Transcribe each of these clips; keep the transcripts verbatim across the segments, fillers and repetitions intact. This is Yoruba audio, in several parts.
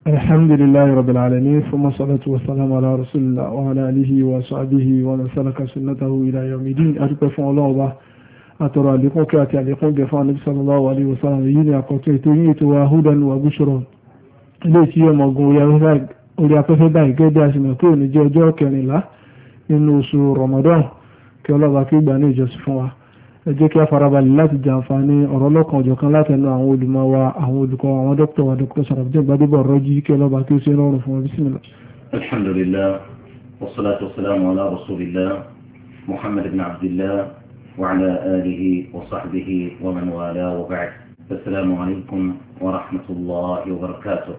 الحمد لله رب العالمين ثم الصلاة والسلام على رسول الله وعلى آله وصحبه ومن سلك سنته إلى يوم الدين أدوك فún Ọlọ́run Ọba àtọ̀rọ̀ àlékún kí àti àlékún gẹ̀ fún Ànábì sallallahu alaihi wasallam yìí ní àkọ́tọ̀ ètò yìí ètò wa hudan wa bushra ilé tí ọmọ ogun orí afẹ́fẹ́ báyìí gẹ́gẹ́ bí a sì mọ̀ pé òní jẹ́ ọjọ́ kẹrìnlá nínú oṣù Ramadan kí ọlọ́ba kí gbà ní ìjọsìn fún wa ẹ jẹ́ kí a farabalẹ̀ láti jàǹfààní ọ̀rọ̀ lọ́kan ọ̀jọ̀kan látẹnu àwọn olùmọ̀ wa àwọn olùkọ́ àwọn dókítà wa dókítà Sharafdeen Gbadebo Rọ́jí kí ọlọ́ba kí ó ṣe rọrùn fún wa bismillah. alhamdulillah wassalatu wassalamu ala rasulillah muhammad ibn abdillah wa ala alihi wa sahbihi wa man wala wa ba'd. assalamu alaykum wa rahmatullahi wa barakatuh.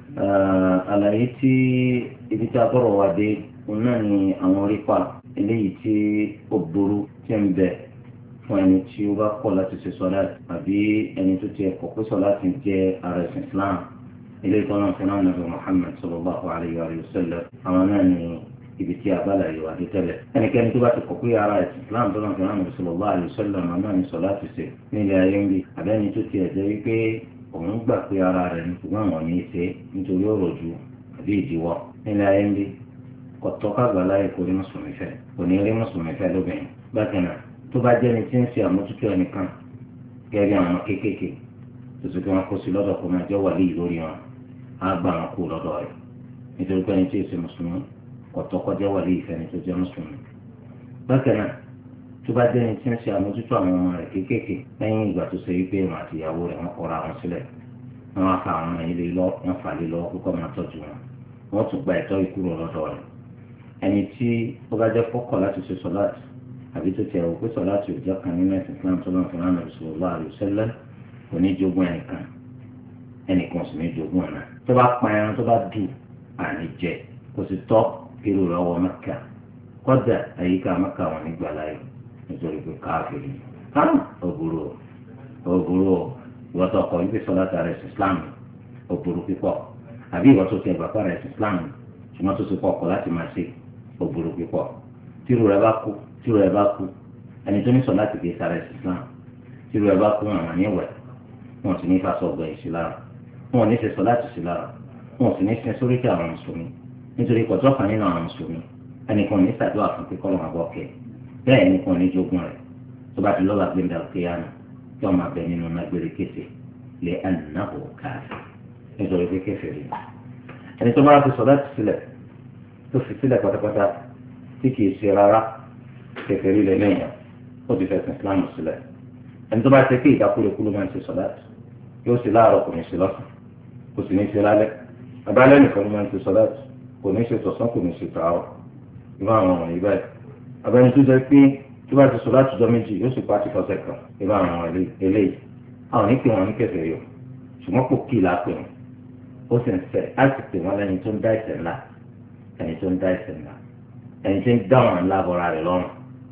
àlàyé tí ibi tí a bọ̀rọ̀ wá dé òun náà ni àwọn orí pa eléyìí tí ó burú tí ń bẹ fún ẹni tí ó bá kọ̀ láti ṣe sọ́lá àbí ẹni tó ti ẹ̀kọ́ pé sọ́lá ti jẹ́ ara ẹ̀sìn Islam ilé ìtọ́nà fúnra nàbẹ̀ Muhammad sallallahu alayhi wa sallam àwọn náà ní ibi tí abala yìí wà dé tẹ́lẹ̀. ẹnikẹ́ni tó bá ti kọ̀ pé ara ẹ̀sìn Islam tọ́nà fúnra nàbẹ̀ sallallahu alayhi wa sallam àwọn náà ní sọ́lá ti ṣe nílé ayé ń bí àbẹ́ni tó ti ẹ̀jẹ̀ wípé òun gbà pé ara rẹ̀ ní ṣùgbọ́n àwọn ní í ṣe nítorí ọ̀rọ̀ ju àbí ìdíwọ́ nílé ayé ń bí kọ̀tọ́ kágbàlá ẹ̀kọ́ rí mùsùlùmí fẹ́ kò ní rí mùsùlùmí fẹ́ lóbìnrin bákan náà tó bá jẹ́ni tí ń ṣe àmójútó ẹnìkan gẹ́gẹ́ bí àwọn kéékèèké tó ti fi wọn kó sí lọ́dọ̀ kó máa jẹ́ wàlíì lórí wọn á gbà wọn kú lọ́dọ̀ rẹ̀ nítorí pé ẹni tí èsì mùsùlùmí kọ̀tọ́ kọjá wàlíì ìfẹ́ni tó jẹ́ mùsùlùmí. bákan náà tó bá jẹ́ni tí ń ṣe àmójútó àwọn ọmọ rẹ̀ kéékèèké lẹ́yìn ìgbà tó ṣe wípé wọn àti ìyàwó rẹ̀ wọn kọra wọn sílẹ̀ wọn á fa àwọn ilé lọ wọn fà lé lọ kókó máa tọ́jú wọn wọn tún gba ẹ̀tọ́ ìkúrò lọ́dọ̀ rẹ̀ ẹni tí ó bá jẹ́ kọ́kọ́ láti ṣe sọ́láàtì àbí tó tiẹ̀ wò pé sọ́láàtì òjá kan nínú ẹ̀sìn Islam tó lọ́n fún Ànábì sallallahu alaihi wasallam kò ní jogún ẹnìkan ẹnìkan sì ní jogún ọ̀nà tó bá pa ẹran tó bá dù àní jẹ kò sì tọ́ irú rẹ̀ wọ Mẹ́kà kọ́dà àyíká Mẹ́kà wọn nígbà láyé nítorí pé káàkiri òbúrò òbúrò ìwọ́tọ̀ ọkọ̀ ibi sọ́láàtì rẹ̀ sí Islam òbúrò pípọ̀ àbí ìwọ́tọ̀ tiẹ̀ bàbá rẹ̀ sí Islam ṣùgbọ́n tó ti pọ̀ ọkọ̀ láti máa ṣe òbúrò pípọ̀ tírú rẹ̀ bá kú tírú ẹ bá kú ẹni tó ní sọ láti gbé sára ẹsìn Islam tírú ẹ bá kú àwọn àníwẹ wọn sì ní fàṣọ ọgbà ìṣe lára wọn ò ní ṣe sọ láti ṣe lára wọn sì ní sin sórí kí àwọn mùsùlùmí nítorí pọ̀jọ́ kan nínú àwọn mùsùlùmí ẹnìkan ní ṣàdúrà fún pé kọ́lọ́ máa bọ́ kẹ́ bẹ́ẹ̀ ẹnìkan ní jogún rẹ̀ tó bá ti lọ́la gbẹ̀ndà kéyàmù kí wọ́n máa bẹ nínú nágbére kése lè ẹnìnáwó káàfin nítorí pé kéfè rí ẹni tó bá ti sọ láti sílẹ̀ tó fi sílẹ̀ pátápátá tí kì í ṣe rárá kèfèrí lè lẹ́yìn ó ti fẹ̀sìn Islam sílẹ̀ ẹni tó bá ṣe kí ìdákúrekú máa ń ṣe sọ̀láàtì yóò ṣe láàárọ̀ kò ní ṣe lọ́sàn kò sì ní ṣe lálẹ́ abálẹ́ nìkan ló máa ń ṣe sọ̀láàtì kò ní ṣe tọ̀sán kò ní ṣe tààrọ̀ ìbá àwọn ọ̀rọ̀ yìí báyìí abẹ́ni tó jẹ́ pé tó bá ti sọ̀láàtì jọ méjì yóò sì pàtì fọ́sẹ̀ kan ìbá àwọn ọ̀rọ̀ eléyìí àwọn ní pé wọn ní kèfèrí o ṣùgbọ́n kò kí ìlà pè wọn ó sì ń fẹ́ á sì pè wọn lẹ́ni tó ń dá ẹ̀ṣẹ̀ ńlá ẹni tó ń dá ẹ̀ṣẹ̀ ńlá ẹni tó ń dá wọn ńlá bọ́ra rẹ̀ lọ́rùn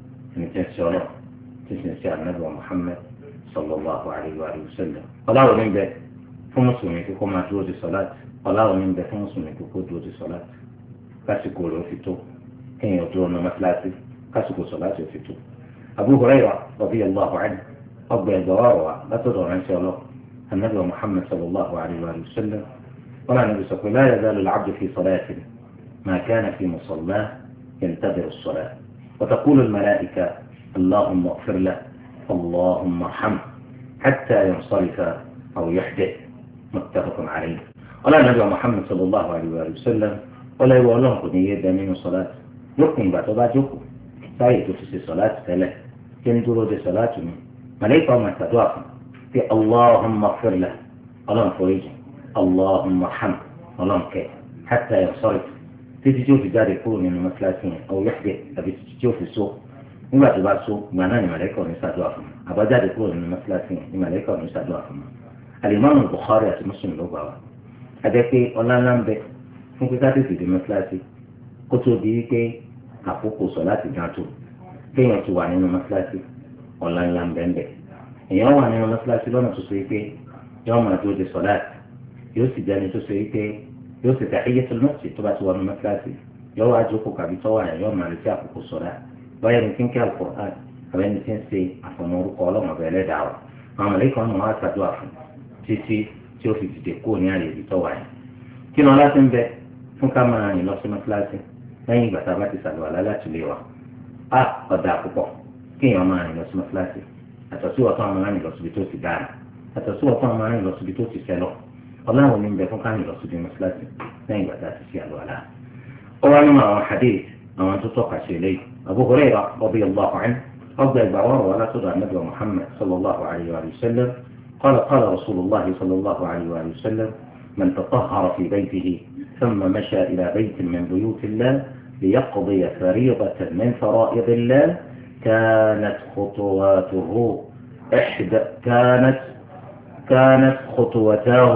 نتنسى تنسى النبي محمد صلى الله عليه وآله وسلم ولا من به فمسلمي كم جوز الصلاة ولا من به فمسلمي كم جوز الصلاة كاسكول وفتو كن يدرون مثلاتي كاسكول صلاة وفتو أبو هريرة رضي الله عنه أبو الجوار لا تدور عن شاء الله النبي محمد صلى الله عليه وآله وسلم ولا نبي صلى لا يزال العبد في صلاة ما كان في مصلاه ينتظر الصلاة وتقول الملائكة اللهم اغفر له اللهم ارحمه حتى ينصرف أو يحدث متفق عليه. ولا نبي محمد صلى الله عليه وسلم ولا يقول لهم قد يدى من الصلاة يقوم باتباجكم سايتو في صلاة ثلاث كنتوا دي صلاة من ملائكة ما تدعكم في اللهم اغفر له اللهم فريجه اللهم ارحمه اللهم كيف حتى ينصرف títí tí ó fi jáde kúrò nínú mọ́sálásí yẹn ọ̀hún yọ̀fẹ̀ tàbí títí tí ó fi so nígbà tó bá so ìgbà náà ni màlẹ́kà ní ṣàdúrà fún un àbájáde kúrò nínú mọ́sálásí yẹn ni màlẹ́kà ní ṣàdúrà fún un. Al-Imam Bukhari àti Muslim ló gbà wá adé pé ọlá ńlá ń bẹ fún pé ká tètè dé mọ́sálásí kó tó di pé àkókò sọ láti gan tó kéèyàn ti wà nínú mọ́sálásí ọlá ńlá ń bẹ ń bẹ èèyàn wà nínú mọ́sálásí lọ́nà tó so pé yóò máa tó di sọ̀láàtì yóò sì jẹ́ni tó so pé yóò sì tahiyyatul masjid tó bá ti wà ní mọ́sálásí yóò wá jókòó kàbí tọ́wọ́ àyàn yóò máa retí àkókò sọ̀rọ̀ báyọ̀ ní kínkẹ́ Al-Qur'an àbẹ́ ní tí ń ṣe àfọ̀mọ́ orúkọ ọlọ́mọ bẹ́ẹ̀ lẹ́dàá wa àwọn mọ̀lẹ́kọ̀ ọmọ wa ṣàdúrà fún títí tí ó fi dìde kó ní àyè ibi tọ́wọ́ àyàn kí ni ọlá ti ń bẹ fún ká máa rìn lọ sí mọ́sálásí lẹ́yìn ìgbà tá a bá ti ṣàlùwàlá láti lè wà á ọ̀dà púpọ̀ kéèyàn máa rìn lọ sí mọ́sálásí àtọ̀sí ọ̀tún máa rìn lọ síbi tó ti dára àtọ̀sí ọ̀tún máa rìn lọ síbi tó ti sẹ́lọ̀ ọlọ́run ní ń bẹ fún ká rìn lọ síbi mọ́sálásí lẹ́yìn ìgbà tá a ti ṣe àlùwàlá. ó wá nínú àwọn hadith àwọn tó tọ́ka sí eléyìí Abu Hurairah radiyallahu anhu ọgbà ìgbà wọn wà látọ̀dọ̀ Ànábì Muhammad sallallahu alayhi wa sallam قال قال رسول الله صلى الله عليه وآله وسلم من تطهر في بيته ثم مشى إلى بيت من بيوت الله ليقضي فريضة من فرائض الله كانت خطواته إحدى كانت كانت خطوتاه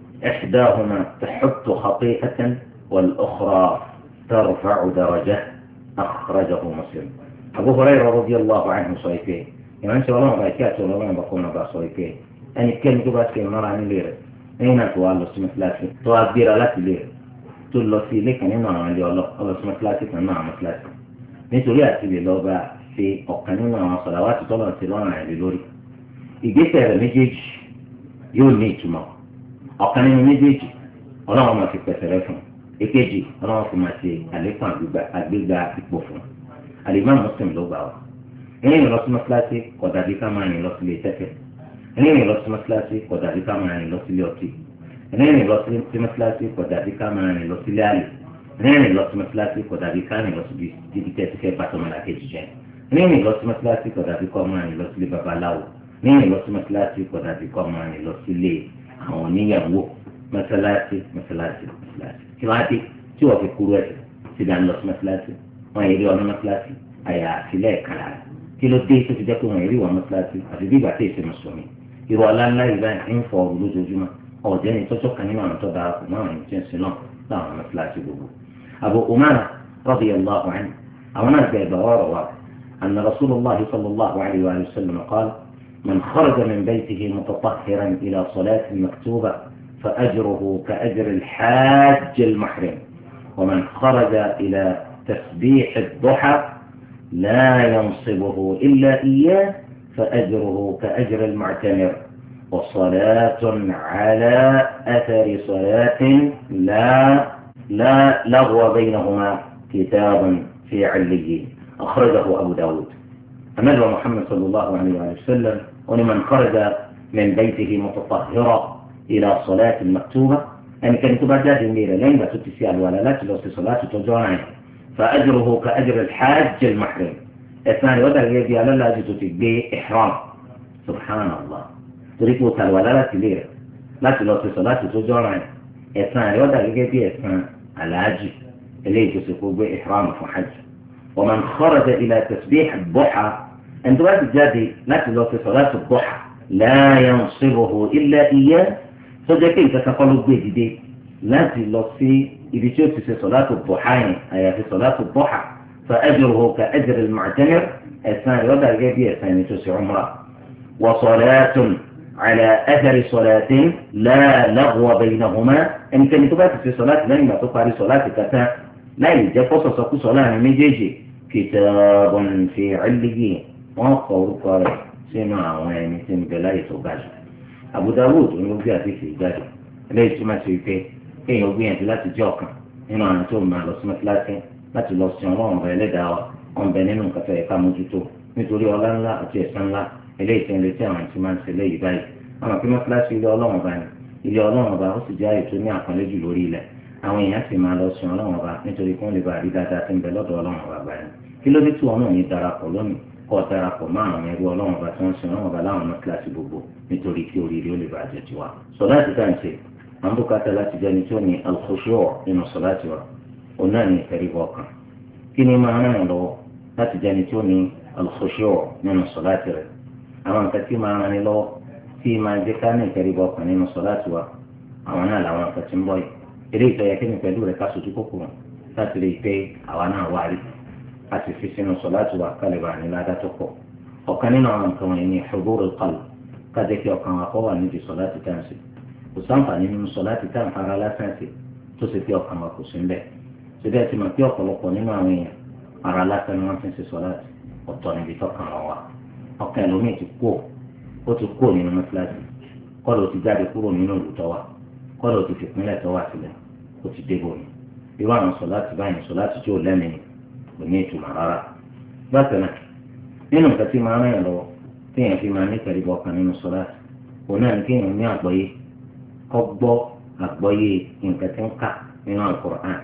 إحداهما تحط خطيئة والأخرى ترفع درجة أخرجه مسلم. أبو هريرة رضي الله عنه صحيح يعني أنت والله بركاته والله بقولنا بصحيح ẹni kẹ́ni tó bá ṣe ìmọ̀ra nílé rẹ̀ lẹ́yìn náà tó wá lọ sí mọ́sálásí tó wá gbéra láti ilé rẹ̀ tó lọ sí ilé kan nínú àwọn ilé ọlọ́ sí mọ́sálásí kan náà mọ́sálásí nítorí àti lè lọ́ọ́ bá ṣe ọ̀kan nínú àwọn sọ̀làwátì tọ́lọ̀ ti lọ́rùn àìlè lórí. ìgbésẹ̀ rẹ̀ méjèèjì yóò ní ìtumọ̀ ọ̀kan nínú méjèèjì ọlọ́run máa fi pẹ̀sẹ̀ rẹ̀ fún èkejì ọlọ́run fi máa ṣe àlékún àgbéga ipò fún Al-Imam Muslim ló gbà wá. ẹ̀yìn lọ sí mọ́sálásí kò dàbí ká máa rìn lọ sí ilé tẹ́tẹ́ ẹlẹ́yìn lọ sí mọ́sálásí kò dàbí ká máa rìn lọ sílé ọtí ẹlẹ́yìn lọ sí mọ́sálásí kò dàbí ká máa rìn lọ sílé àlè ẹlẹ́yìn lọ sí mọ́sálásí kò dàbí ká rìn lọ síbi ibi tẹ́ ti fẹ́ bàtọ́ mọ́lá kejì jẹ́ ẹlẹ́yìn lọ sí mọ́sálásí kò dàbí kọ́ máa rìn lọ sílé babaláwo ẹlẹ́yìn lọ sí mọ́sálásí kò dàbí kọ́ máa rìn lọ sílé àwọn oníyàwó mọ́sálásí mọ́sálásí mọ́sálásí kí wọ́n á dé tí wọ́n fi kúrú ẹ̀sẹ̀ sí dáná lọ sí mọ́sálásí wọ́n yẹ rí ọ̀nà mọ́sálásí àyà àtìlẹ́ kàrà kí ló dé tó fi jẹ́ pé wọ́n yẹ rí wọn mọ́sálásí àti bí ìgbà tí èsì mùsùlùmí ìrọ̀ aláǹlá yìí báyìí ń fọ ọ̀rọ̀ lójoojúmọ́ ọ̀jẹ́ ni tọ́jọ́ kan nínú àwọn tó dára kù máa ń tí ń sin náà láwọn mọ́sálásí gbogbo. Abu Umama radiyallahu anhu àwọn náà gbẹ ẹgbà ọ̀rọ̀ wa anna Rasulullah sallallahu alayhi wa sallam qala man kharaja min baytihi mutatahhiran ila salatin maktuba fa ajruhu ka ajri al-hajj al-muhrim wa man kharaja ila tasbih ad-duha la yansibuhu illa iyyah فأجره كأجر المعتمر وصلاة على أثر صلاة لا لا لغو بينهما كتاب في عليين أخرجه أبو داود. النبي محمد صلى الله عليه وسلم ولمن خرج من بيته متطهرا إلى صلاة مكتوبة أن كان تبدأ الليلة لين تتسيال ولا لا تلوصي صلاة تجوعين فأجره كأجر الحاج المحرم. اثنان ودا يجي على لا جتو تبي إحرام سبحان الله تريكو قال ولا لا تلير لا تلو في صلاة تجارة اثنان ودا يجي اثنان على عجي اللي تسقوا بإحرام فحج. ومن خرج إلى تسبيح الضحى أنت بعد جادي لا تلو في صلاة الضحى لا ينصبه إلا إياه صدقين تتقلوا به دي لا تلو في إذا شفت في صلاة الضحى أي في صلاة الضحى فأجره كأجر المعتمر الثاني وضع الجديد الثاني تسع عمره وصلاة على أثر صلاة لا لغو بينهما إن كان تبات في صلاة لما تقاري صلاة كتا لا يجب فصصك صلاة مجيجي كتاب في عليين وقول قال سمع وين سنبلاي سوغاج أبو داود ونبيع في سيجاج ليس ما سيكي إيه يبين لا تجوكا إنه أنتم مع لسمة لكن láti lọ sí ọlọ́run rẹ lẹ́dàá wa wọn bẹ nínú nǹkan tó yẹ ká mójútó nítorí ọlá ńlá àti ẹ̀san ńlá eléyìí tí ń retí àwọn tí máa ń ṣe léyìí báyìí àwọn kí mọ́sálásí ilé ọlọ́run ọba ni ilé ọlọ́run ọba ó sì jẹ́ àyè tó ní àpọ́nlé jù lórí ilẹ̀ àwọn èèyàn sì máa lọ sí ọlọ́run ọba nítorí kí wọ́n lè bá rí dáadáa tí ń bẹ lọ́dọ̀ ọlọ́run ọba báyìí kí ló dé tí wọn náà ní darapọ̀ lónìí kọ́ darapọ̀ mọ́ àwọn ẹrú ọlọ́run ọba tí wọ́n sin ọlọ́run ọba láwọn mọ́sálásí gbogbo nítorí kí oríire ó lè bàjẹ́ tiwa. sọláàtì tá à ń ṣe à ń bùkátà láti jẹ́ ni tí ó ní al-khushu' nínú sọláàtì wa òun náà ní ìtẹríba ọkàn kí ni máa ràn lọ́wọ́ láti jẹni tí ó ní al-khushu' nínú sọ̀láàtì rẹ̀ àwọn nǹkan tí máa ràn lọ́wọ́ tí máa jẹ́ ká ní ìtẹríba ọkàn nínú sọ̀láàtì wa àwọn náà làwọn nǹkan tí ń bọ̀ yìí eré ìtọ́yẹ kí ni pẹ̀lú rẹ̀ ká sojú kòkòrò láti rí i pé àwa náà wà rí a sì fi sínú sọ̀láàtì wa ká lè bá ní ládàá tó pọ̀ ọ̀kan nínú àwọn nǹkan wọ̀nyí ni hudurul qalb ká jẹ́ kí ọkàn wa kó wà níbi sọ̀láàtì tá à ń ṣe kò sáǹfààní nínú sọ̀láàtì tá à ń fara lásán ṣe tó ṣe pé ọkàn wa kò sí ń bẹ̀ síbẹ̀ tí mo pé ọ̀pọ̀lọpọ̀ nínú àwọn èèyàn ara lásán ni wọ́n fi ń ṣe sọ́láàtì ọ̀tọ̀ níbi tọ́kàn wọn wà ọkàn ẹlòmíì ti kú ó ti kú nínú mọ́sálásí kọ́lọ̀ ti jáde kúrò nínú olùtọ́ wa kọ́lọ̀ ti fìpínlẹ̀ tọ́ wà sílẹ̀ ó ti dé bòní irú àwọn sọ̀láàtì báyìí sọ̀láàtì tí ò lẹ́mìí kò ní ìtumọ̀ rárá. bákan náà nínú nǹkan tí máa ń ràn yàn lọ́wọ́ téèyàn fi máa ní ìtẹríba ọkàn nínú sọ̀láàtì òun náà ní kéèyàn ní àgbọ́yé kó gbọ́ àgbọ́yé nǹkan tí ń kà nínú Al-Qur'an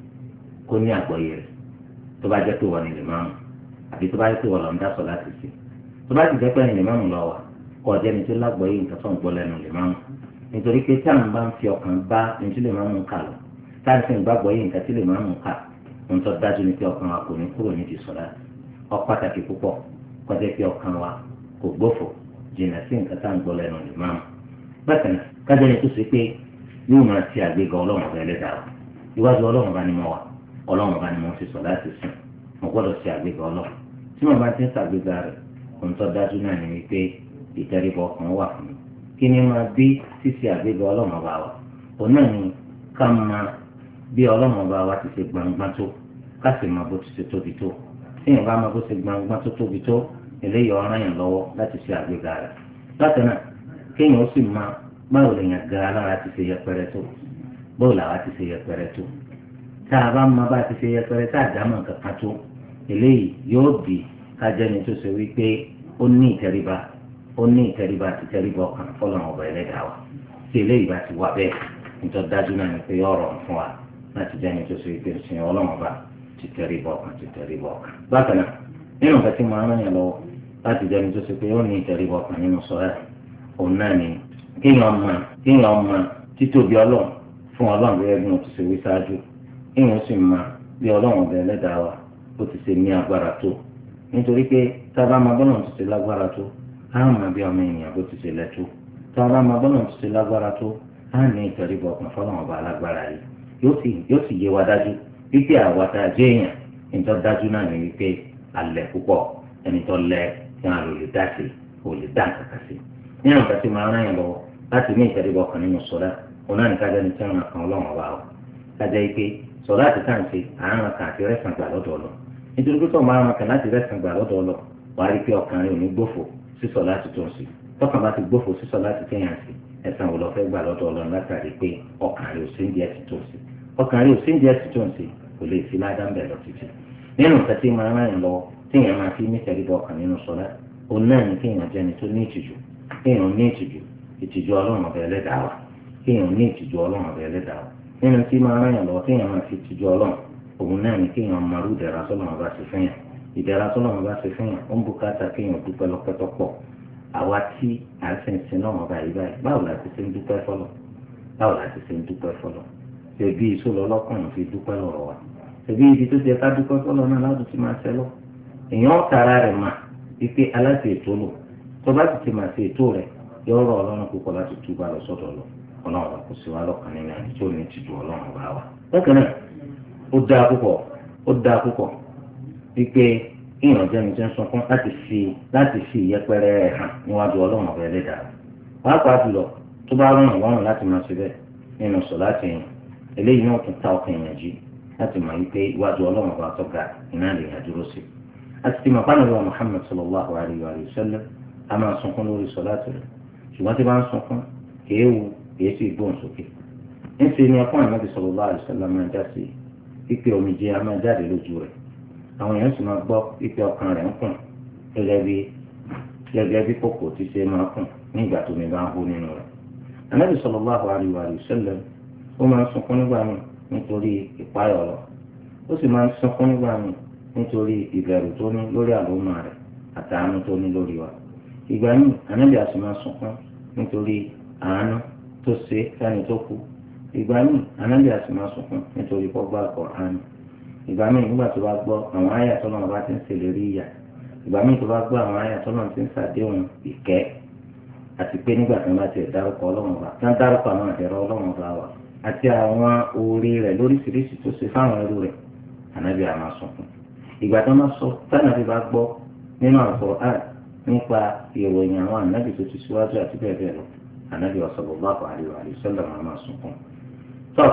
kó ní àgbọ́yé rẹ̀ tó bá jẹ́ pé wọ́n ní lè máa mú àbí tó bá jẹ́ pé wọ́n lọ ń dá sọ̀láàtì sí tó bá ti jẹ́ pé ẹni lè máa mú lọ wà kó ọjọ́ ni tó lágbọ́yé nǹkan tó ń gbọ́ lẹ́nu lè máa mú nítorí pé tí àwọn bá ń fi ọkàn bá ní tí lè máa mú kà lọ táà sì ń gbàgbọ́ yìí nǹkan tí lè máa mú kà ń tọ́ dájú ní pé ọkàn wa kò ní kúrò ní ti sọ̀láàtì ó pàtàkì púpọ̀ kọjá pé ọkàn wa kò gbófò jìnnà sí nǹkan tá à ń gbọ́ lẹ́nu lè máa mú. bákan náà kájọ ni tó ṣe pé yóò máa ti àgbéga ọlọ́run ọba ẹlẹ́dàá wa iwájú ọlọ́run ọba ni mo wà ọlọ́run ọba ni mo ti sọ̀láàtì sùn mo gbọ́dọ̀ ṣe àgbéga ọlọ́run tí mo bá ti ń ṣàgbéga rẹ̀ ohun tó dájú náà ni wípé ìtẹríba ọkàn wà fún mi kí ni máa bí ṣíṣe àgbéga ọlọ́run ọba wa òun náà ni ká máa bí ọlọ́run ọba wa ti ṣe gbangban tó ká sì máa bó ti ṣe tóbi tó tí èèyàn bá máa bó ṣe gbangban tó tóbi tó eléyìí ọ̀ràn yàn lọ́wọ́ láti ṣe àgbéga rẹ̀ bákan náà kéèyàn ó sì máa báwo lèèyàn ga alára ti ṣe yẹpẹrẹ tó báwo làwa ti ṣe yẹpẹrẹ tó tá a bá máa bá ti ṣe yẹpẹrẹ tá a dá mọ̀ kankan tó eléyìí yóò di kájẹ́ni tó ṣe wípé ó ní ìtẹríba ó ní ìtẹríba àti ìtẹríba ọkàn fọlọ́run ọba ẹlẹ́dàá wa tí eléyìí bá ti wà bẹ́ẹ̀ nítorí dájú náà ni pé ọ̀rọ̀ fún wa láti jẹ́ni tó ṣe wípé sin ọlọ́run ọba ti tẹríba ọkàn ti tẹríba ọkàn. bákan náà nínú nǹkan tí mo rán yàn lọ́wọ́ láti jẹ́ni tó ṣe pé ó ní ìtẹríba ọkàn nínú sọ́yà òun náà ni kéèyàn mọ kéèyàn mọ títóbi ọlọ́run fún ọlọ́run gẹ́gẹ́ bí mo ti ṣe wí ṣáájú kéèyàn sì mọ bí ọlọ́run ọba ẹlẹ́dàá wa bó ti ṣe ní agbára tó nítorí pé tá a bá máa bọ́lọ̀ ti ṣe lágbára tó á mọ bí ọmọ ènìyàn bó ti ṣe lẹ́tọ́ tá a bá máa bọ́lọ̀ ti ṣe lágbára tó á ní ìtẹríba ọkàn fọlọ́run ọba alágbára yìí yóò sì yé wa dájú wípé àwa tá a jẹ́ èèyàn nítorí dájú náà ni wípé alẹ́ púpọ̀ ẹni tó lẹ kí wọn lè dá sí kò lè dá nǹkan sí nínú nǹkan tí máa rán yàn lọ́wọ́ láti ní ìtẹríba ọkàn nínú sọ́dá òun náà ní kájá ní tí wọn kàn ọlọ́run ọba o kájá yìí pé sọ̀rọ̀ àti táǹsì àárín kan àti rẹ́sàn gbà lọ́dọ̀ ọlọ́ nítorí pé sọ̀rọ̀ àárín kan láti rẹ́sàn gbà lọ́dọ̀ ọlọ́ wàá rí pé ọkàn rẹ̀ ò ní gbófò sísọ láti tó ń sí tọkàn bá ti gbófò sísọ láti téèyàn sí ẹ̀sán wò lọ fẹ́ gbà lọ́dọ̀ ọlọ́ látàrí pé ọkàn rẹ̀ ò sí ń di ẹ̀sìn tó ń sí ọkàn rẹ̀ ò sí ń di ẹ̀sìn tó ń sí kò lè fi ládàá bẹ̀ lọ títí nínú nǹkan tí máa rán yàn lọ́wọ́ téèyàn máa fi ní ìtẹríba ọkàn nínú sọ́dá òun náà ní kéèyàn jẹ́ni tó ní ìtìjú kéèyàn ní ìtìjú ìtìjú ọlọ́run ọ̀bẹ ẹlẹ́dàá wa kéèyàn ní ìtìjú ọlọ́run ọ̀bẹ ẹlẹ́dàá wa nínú tí máa rán yàn lọ́wọ́ kéèyàn máa fi ìtìjú ọlọ́run òun náà ní kéèyàn máa rú ìdẹ̀ra sọ́lọ́run ọba ṣe fún yàn ìdẹ̀ra sọ́lọ́run ọba ṣe fún yàn ó ń bùkátà kéèyàn dúpẹ́ lọ́pẹ́tọ́ pọ̀ àwa tí à ń sìn sin náà ọba yìí báyìí báwo la ti ṣe ń dúpẹ́ fọlọ́ báwo la ti ṣe ń dúpẹ́ fọlọ́ ṣèbí ìṣòro ọlọ́kùnrin fi dúpẹ́ lọ́rọ̀ wa ṣèbí ibi tó ti ẹ̀ka dúpẹ́ fọlọ́ náà láti ti máa ṣẹlọ́ èèyàn tara rẹ̀ mà wípé aláṣẹ ètò lò tó bá ti ti máa ṣe ètò rẹ̀ yóò rọ ọlọ́run púpọ̀ láti túbà lọ sọ́dọ̀ lọ ọlọ́run kò sí wa lọ́kàn nínú ẹni tí ó ní tìjú ọlọ́run bá wa. bákan náà ó dáa púpọ̀ ó dáa púpọ̀ wípé ìyàn jẹ́ni tí ń sunkún láti fi láti fi ìyẹpẹrẹ rẹ̀ hàn níwájú ọlọ́run ọ̀bẹ ẹlẹ́dàá pàápàá jùlọ tó bá rọrùn lọ́rùn láti máa ṣe bẹ́ẹ̀ nínú sọ láti yàn eléyìí náà tún ta ọkàn èèyàn jí láti mọ̀ wípé iwájú ọlọ́run ọba tó ga iná lè yàn dúró sí. àti tí màpá nàbẹ́ Muhammad sallallahu alayhi wa sallam a máa sunkún lórí sọ láti rẹ̀ ṣùgbọ́n tí bá ń sunkún kìí wu kìí sì gbóhùn sókè ńṣe ni ẹkún Ànábì sallallahu alaihi wasallam máa já sí pípé omijé a máa jáde lójú rẹ̀ àwọn èèyàn sì máa gbọ́ pípé ọkàn rẹ̀ ń kùn gẹ́gẹ́ bí gẹ́gẹ́ bí kòkò tí ṣe máa kùn ní ìgbà tó mi bá ń hó nínú rẹ̀ Ànábì sallallahu alaihi wasallam ó máa ń sunkún nígbà míì nítorí ìpáyọ̀ lọ ó sì máa ń sunkún nígbà míì nítorí ìbẹ̀rù tó ní lórí àlómà rẹ̀ àtàánú tó ní lórí wa ìgbà míì Ànábì á sì máa sunkún nítorí àánú tó ṣe fẹ́ni tó kú ìgbà míì Ànábì á sì máa sunkún nítorí pọ́gbà Kùránì ìgbà míì nígbà tó bá gbọ́ àwọn àyà tó náà bá ti ń ṣèlérí ìyà ìgbà míì tó bá gbọ́ àwọn àyà tó náà ti ń ṣàdéhùn ìkẹ́ àti pé nígbà tó bá ti dárúkọ Ọlọ́run bá tán dárúkọ àwọn àtẹ̀rọ Ọlọ́run bá wà àti àwọn oore rẹ̀ lóríṣiríṣi tó ṣe fáwọn ẹrú rẹ̀ Ànábì á máa sunkún ìgbà tó máa sọ tánàbí bá gbọ́ nínú Al-Qur'an nípa ìròyìn àwọn ànábì tó ti síwájú àti bẹ́ẹ̀ bẹ́ẹ̀ lọ ànábì sallallahu alaihi wa sallam máa máa sunkún. tọ́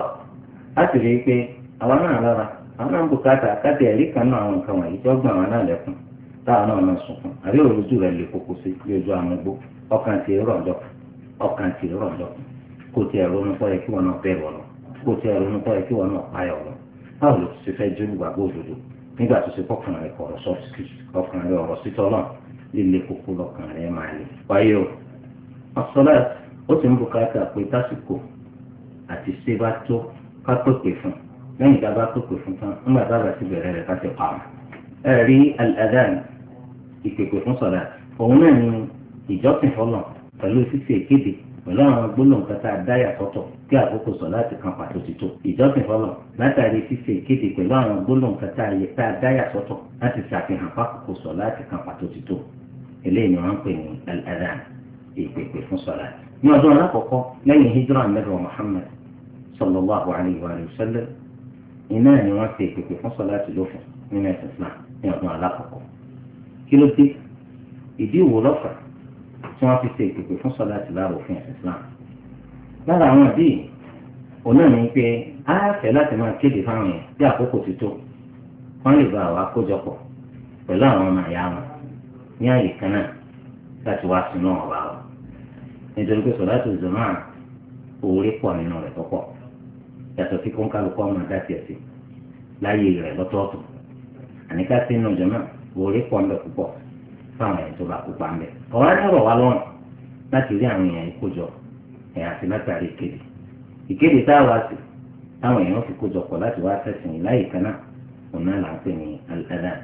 a sì rí i pé àwọn náà lára àwọn náà ń bùkátà káàtì ẹ̀rí kan náà àwọn nǹkan wọ̀nyí tí wọ́n gbọ́n àwọn náà lẹ́kùn táwọn náà máa sunkún àbí òrojú rẹ̀ lè kókó sí bí ojú àmúgbó ọkàn tì í rọ̀jọ́ ọkàn tì í rọ̀jọ́ kò tiẹ̀ ronú pọ́ yẹ kí wọn náà bẹ̀rù ọ̀nà kó o ti ẹ̀rọ nípa ẹ̀ kí wọn náà páyọ̀ lọ báwo ló ti ṣe fẹ́ jó gbàgbọ́ òdodo nígbà tó ṣe kọkàn rẹ̀ kọ̀rọ̀ sọ́ọ̀tì kọkàn rẹ̀ ọ̀rọ̀ sítọ́ náà líle kókó lọ́kàn rẹ̀ máa lè wáyé o ọ̀sọ́lá ó ti ń bùkátà pé tásìkò àti ṣé bá tó ká pèpè fún lẹ́yìn tá a bá pèpè fún tán nígbà tá a bá ti bẹ̀rẹ̀ rẹ̀ ká ti pa wọn. ẹ rí al-adhan ìpèpè fún sọ̀lá òun náà ni ìjọsìn fọlọ̀ pẹ̀lú ṣíṣe ìkéde pẹ̀lú àwọn gbólóhùn kan tá a dá yàtọ̀tọ̀ kí àkókò sọ̀lá ti kan pàtó ti tó. ìjọsìn fọlọ̀ látàrí ṣíṣe ìkéde pẹ̀lú àwọn gbólóhùn kan tá a dá yàtọ̀tọ̀ láti ṣàfihàn pákòkò sọ̀lá ti kan pàtó ti tó. eléyìí ni wọ́n ń pè ní al-adhan ìpèpè fún sọ̀lá. ní ọdún alákọ̀ọ́kọ́ lẹ́yìn hijra Ànábì Muhammad sallallahu alayhi wa sallam iná ni wọ́n ṣe ìpèpè fún sọ̀lá ti lófin nínú ẹ̀sìn Islam ní ọdún alákọ̀ọ́kọ́. kí ló dé ìdí ìwò lọ́fà tí wọ́n fi ṣe ìpèpè fún sọ̀lá ti lára òfin ẹ̀sìn Islam. lára àwọn ìdí òun náà ní pé a fẹ́ láti máa kéde fáwọn yẹn bí àkókò ti tó wọ́n lè bá àwa kójọpọ̀ pẹ̀lú àwọn ọmọ ìyá wọn ní àyè kan náà láti wá sínú ọ̀rọ̀ àwọn. nítorí pé sọ̀látù jàmáà oore pọ̀ nínú rẹ̀ tọ́pọ̀ yàtọ̀ sí kóńkálukọ́ ọmọ àdáṣe ẹ̀sìn láyé rẹ̀ lọ́tọ̀ọ̀tọ̀ àníká sí inú jàmáà oore pọ̀ ń bẹ púpọ̀ fáwọn èèyàn tó bá kópa ń bẹ. ọ̀rọ̀ á ní ọ̀rọ̀ wá lọ́rùn láti rí àwọn èèyàn ìkójọ ẹ̀yà àti látàrí ìkéde ìkéde táwa sí táwọn èèyàn fi kójọ pọ̀ láti wá sẹ́sìn láyé kan náà òun náà là ń pè ní al-adhan.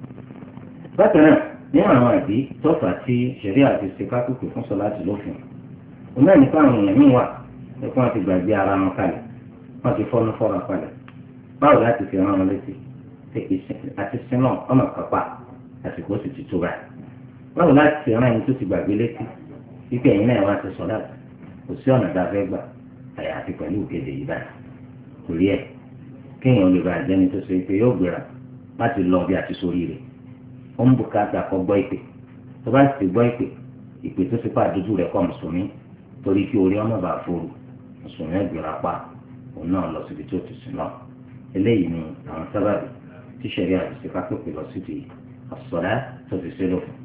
bákan náà nínú àwọn àbí tọ́fà tí ṣẹ̀ríà àti ṣe kákòkò fún sọ̀láàtì lófin òun náà nípa àwọn èèyàn míì wà ẹ̀kọ́ wọn ti gbàgbé ara wọn kalẹ̀ wọn ti fọ́nú fọ́ra kalẹ̀ báwo láti fi rán wọn létí àti sinú ọmọ kápá àsìkò sì ti tó báyìí báwo láti fi rán ẹni tó ti gbàgbé létí wípé ẹ̀yin náà wá ti sọ̀láàtì kò sí ọ̀nà tá a fẹ́ gbà àyàfi pẹ̀lú ìkéde yìí báyìí torí ẹ̀ kéèyàn lè ba àjẹni tó ṣe pé yóò gbéra láti lọ bí àti sórí rẹ̀ ó ń bùkátà kọ́ gbọ́ ìpè tó bá sì gbọ́ ìpè ìpè tó ti pa àdójú rẹ̀ kọ́ mùsùlùmí torí kí orí ọmọ bá fòrò mùsùlùmí ẹgbẹ̀rún apá òun náà lọ síbi tó ti sùn náà eléyìí ni àwọn sábàbí tí sẹ̀rí àdìsí kápẹ́pẹ́ lọ síbi àsọ̀lá tó ti ṣe lófin.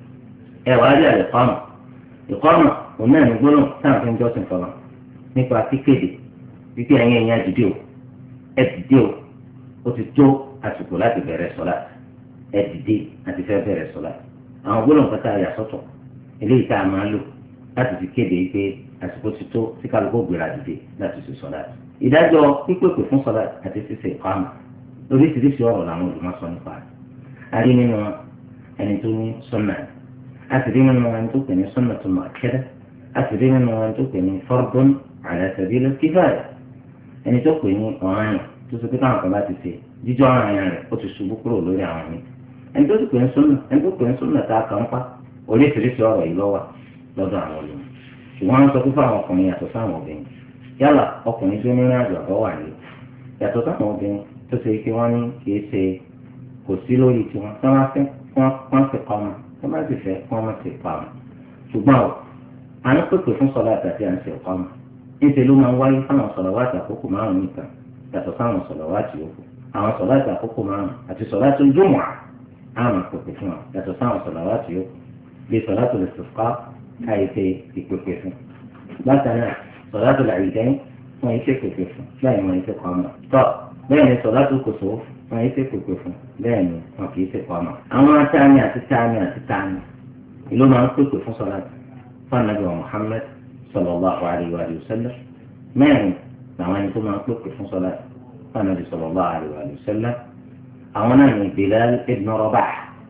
ẹ wàá rí àlẹ́kọ́mọ̀ ìkọ́mọ̀ òun náà ní gbólóhùn táwọn fi ń jọ́sìn fọlọ́ nípa kíkéde wípé ẹ̀yin ẹ̀yin àdìdí o ẹ dìde o ó ti tó àsìkò láti bẹ̀rẹ̀ sọ́lá ẹ dìde àti fẹ́ bẹ̀rẹ̀ sọ́lá àwọn gbólóhùn kan tá a yà sọ́tọ̀ eléyìí tá a máa lò láti fi kéde pé àsìkò ti tó tí kálukú gbéra dìde láti ṣe sọ́lá. ìdájọ́ pípèpè fún sọ́lá àti ṣíṣe ìkọ́mọ̀ oríṣiríṣi ọ̀rọ̀ làwọn olùmọ̀ sọ nípa rẹ̀. a rí nínú ẹni tó ní sọ́nà a sì rí nínú ẹni tó pè ní sọ́nà tó máa kẹ́rẹ́ a sì rí nínú ẹni tó pè ní fardun ala sabil al-kifaya ẹni tó pè ní ọ̀ranyàn tó sọ pé káwọn kan bá ti ṣe jíjọ́ ọ̀ranyàn rẹ̀ ó ti ṣubú kúrò lórí àwọn mi ẹni tó ti pè ní sọ́nà ẹni tó pè ní sọ́nà tá a kàn ń pa oríṣiríṣi ọ̀rọ̀ yìí lọ́wọ́ lọ́dọ̀ àwọn olùmọ̀ ṣùgbọ́n wọ́n sọ pé fáwọn ọkùnrin yàtọ̀ sáwọn obìnrin yálà ọkùnrin tó ní ní àjọ àbọ̀ wà ní yàtọ̀ sáwọn obìnrin tó ṣe pé wọ́n ní kìí ṣe kò sí lórí tiwọn tí wọ́n fẹ́ wọ́n fi pa wọn tí wọ́n sì fẹ́ wọ́n ti pa wọn ṣùgbọ́n o à ń pèpè fún sọlá àtàtì à ń ṣe ọ̀pá wọn níṣẹ́ ló máa ń wáyé fáwọn sọ̀làwátì àkókò márùn-ún nìkan yàtọ̀ sáwọn sọ̀làwátì yòókù àwọn sọ̀làwátì àkókò márùn-ún àti sọ̀làwátì ojúmọ̀ àwọn pèpè fún wọn yàtọ̀ sáwọn sọ̀làwátì yòókù bí sọ̀làwátì lè sọ̀fà àìṣe ìpèpè fún bákan náà sọ̀làwátì làyídẹ́yìn wọn yìí ṣe pèpè fún bẹ́ẹ̀ ni wọn yìí ṣe kọ́ ọmọ tọ́ bẹ́ẹ̀ ni sọ̀làwátì kòsó wọn yìí ṣe pèpè fún bẹ́ẹ̀ ni wọn kì í ṣe kọ́ ọmọ. àwọn táni àti táni àti táni ìlú máa ń pèpè fún sọ̀làwátì fún Ànábì wa Muhammad sallallahu alayhi wa sallam mẹ́rin làwọn ẹni tó máa ń pèpè fún sọlá fún Ànábì sallallahu alayhi wa sallam àwọn náà ní Bilal ibn Rabah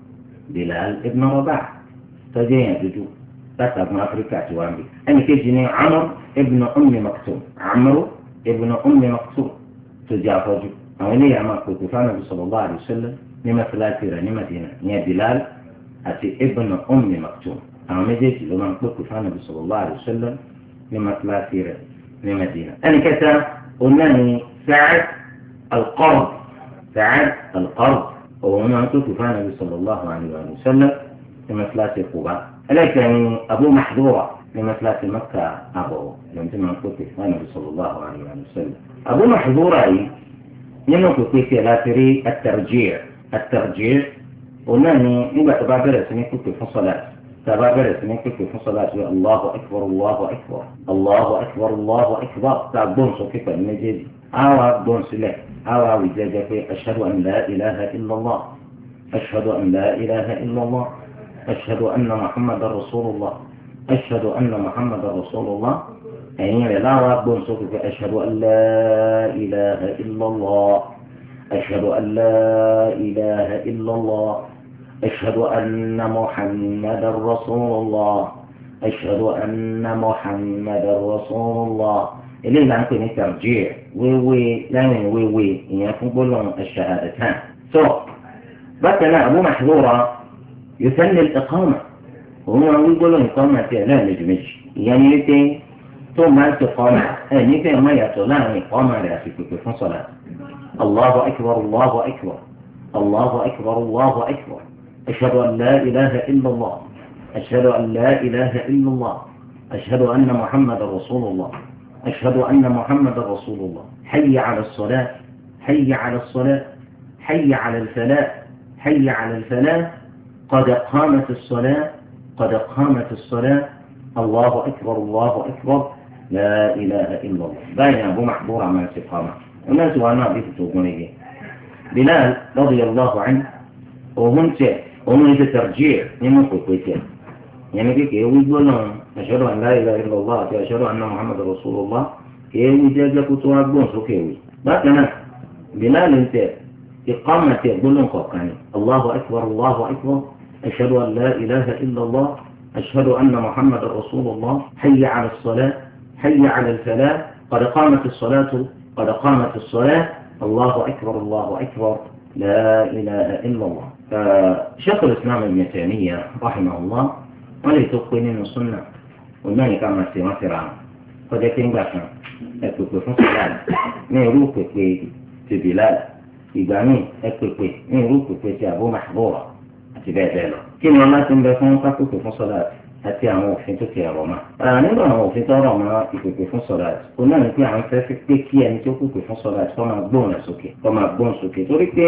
Bilal ibn Rabah tọ́jú èèyàn dúdú láti àgbọn Áfíríkà àti wàmbi ẹnì kejì ní Amr ibn Ummi Maktum Amr ibn Ummi Maktum tó jẹ́ afọ́jú àwọn eléyà máa pèpè fún Ànábì sallallahu alayhi wa sallam ní mẹ́sàlásì rẹ̀ ní Madina ní Bilal àti ibn Ummi Maktum àwọn méjèèjì ló máa ń pèpè fún Ànábì sallallahu alayhi wa sallam ní mọ́tíláṣí rẹ̀ ní Madina. ẹnì kẹta onáni Sa'ad al-Qard Sa'ad al-Qard òun máa ń pèpè fún Ànábì sallallahu alayhi wa sallam ní mọ́tíláṣí Quba. ẹlẹ́kẹ̀rin Abu Mahdura ní mọ́tíláṣí Mẹ́kà àbọ̀wọ̀ lóun tí máa ń pèpè fún Ànábì sallallahu alayhi wa sallam. Abu Mahdura yìí nínú pèpè tiẹ̀ láti rí at-tarjih at-tarjih onáni nígbà tó bá bẹ̀rẹ̀ sí ní pèpè fún sọ́lá tàbá bẹ̀rẹ̀ sí ní pípé fún sọ́lá àti Allahu akbar Allahu akbar Allahu akbar Allahu akbar tá a gbóhùn sókè pẹ̀lú méjèèjì àwa gbọ́n sílẹ̀ àwa wí jẹ́jẹ́ pé ashhadu an la ilaha illallah ashhadu an la ilaha illallah ashhadu anna muhammadar rasulullah ashhadu anna muhammadar rasulullah ẹ̀yìn rẹ̀ láwa gbọ́n sókè pé ashhadu an la ilaha illallah ashhadu an la ilaha illallah ashhadu anna muhammadar rasulullah ashhadu anna muhammadar rasulullah eléyìí là ń pè ní tarjih wéwé lẹ́yìn wéwé ìyẹn fún gbólóhùn ash-shahadatan. tó bákan náà Abu Mahdhura yusanni al-iqama òun máa wí gbólóhùn ìkọ́mà tiẹ̀ lẹ́ẹ̀mejì méjì ìyẹn ní wípé tó máa ń ti kọ́mà ẹ̀ nífẹ̀ẹ́ má yàtọ̀ láàrin ìkọ́mà rẹ̀ àti pèpè fún sọ̀lá. Allahu akbar Allahu akbar Allahu akbar Allahu akbar ashhadu an la ilaha illallah ashhadu an la ilaha illallah ashhadu anna muhammadar rasulullah ashhadu anna muhammadar rasulullah hayya ala as-salah hayya ala as-salah hayya ala al-falah hayya ala al-falah qad qamat as-salah qad qamat as-salah Allahu akbar Allahu akbar la ilaha illallah. báyìí Abu Mahdhura máa ń ṣe kọ́mà الناس وانا بيتوقوني بلال رضي الله عنه وهم تي وهم يترجيع يمكن كويتين يعني بيك يقول لهم أشهد أن لا إله إلا الله أشهد أن محمد رسول الله كيوي جاجا كتوا بون سو كيوي لكن بلال انت إقامة يقول لهم قوقاني الله أكبر الله أكبر أشهد أن لا إله إلا الله أشهد أن محمد رسول الله حي على الصلاة حي على الفلاح قد قامت الصلاة قد قامت الصلاة الله أكبر الله أكبر لا إله إلا الله. فشيخ الإسلام ابن تيمية رحمه الله وليتقنين السنة والماني كما سيمثل عنه قد يكون باشا أكبر في صلاة نيروك في بلاد إبامي أكبر نيروك في أبو محظورة أتباع ذلك كم الله تنبفون فكك في صلاة àti àwọn òfin tó ti ẹ̀rọ mọ́. nínú àwọn òfin tó rọ̀ mọ́ ìpèpè fún sọ̀láàtì òun náà ní pé àwọn fẹ́ fi pé kí ẹni tó pèpè fún sọ̀láàtì kó máa gbóhùn rẹ̀ sókè kó máa gbóhùn sókè torí pé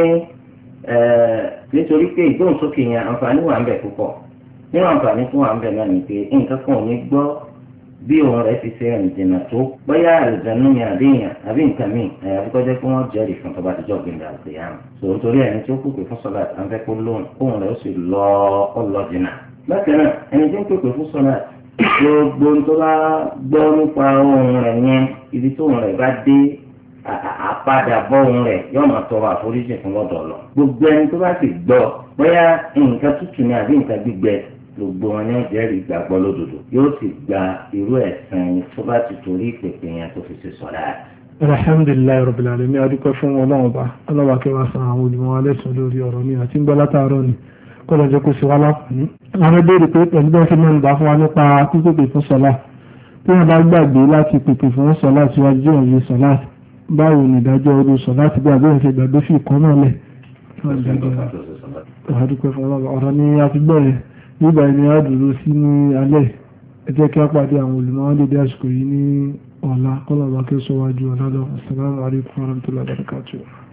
nítorí pé ìgbóhùn sókè yẹn àǹfààní wà ń bẹ púpọ̀ nínú àǹfààní fún wa ń bẹ náà ni pé nǹkan kan ò ní gbọ́ bí òun rẹ̀ ti ṣe rìn jìnnà tó bóyá àlùjànnú ni àbíyàn àbí nǹkan míì àyàfi kọjá pé wọ́n jẹ́rìí fún tọ́ba àtijọ́ gbẹ̀ngà àlùkìyámà sọ nítorí ẹni tó pèpè fún sọ̀láàtì à ń fẹ́ kó lóhùn kóhùn rẹ̀ ó sì lọ ọ lọ jìnnà. bákan náà ẹni tí ń pèpè fún sọ̀láàtì gbogbo tó bá gbọ́ nípa ohun rẹ̀ yẹn ibi tó ohun rẹ̀ bá dé àpadàbọ̀ ohun rẹ̀ yóò máa tọrọ àforíjì fún lọ́dọ̀ lọ. gbogbo ẹni tó bá sì gbọ́ bóyá nǹkan tútù ni àbí nǹkan gbígbẹ gbogbo wọn ni ó jẹ́rìí gbàgbọ́ lódodo yóò sì gba irú ẹ̀san tó bá ti torí ìpèpè yẹn tó fi ṣe sọ̀láàtì. alhamdulilayi rabbil alamin adúpẹ́ fún ọlọ́run ọba ọlọ́wà kẹwàá san àwọn olùmọ̀ alẹ́sùn lórí ọ̀rọ̀ mi àti ń gbọ́ látàárọ̀ ni kọ́lọ̀ jẹ́ kó ṣe wá láǹfààní. àwọn béèrè pé pẹ̀lú bẹ́ẹ̀ sí máa ń bá fún wa nípa pípèpè fún sọ́lá tí wọ́n bá gbàgbé láti pèpè fún sọ́lá síwájú ọ̀yẹ́ sọ́lá báwo ni ìdájọ́ orí sọ́lá ti bí abẹ́rẹ́ ṣe gbàgbé sí ìkọ́ náà lẹ̀. adúpẹ́ fún ọlọ́run ọ̀rọ̀ ni a ti gbọ́ yẹn nígbà yẹn ni a dúró sí ní alẹ́ ẹ jẹ́ kí a pàdé àwọn olùmọ̀ wọn dédé àsìkò yìí ní ọ̀la kọ́lọ̀ bá kí ó sọ wájú ọ̀la lọ. Assalamu alaikum warahmatullahi wabarakatuh.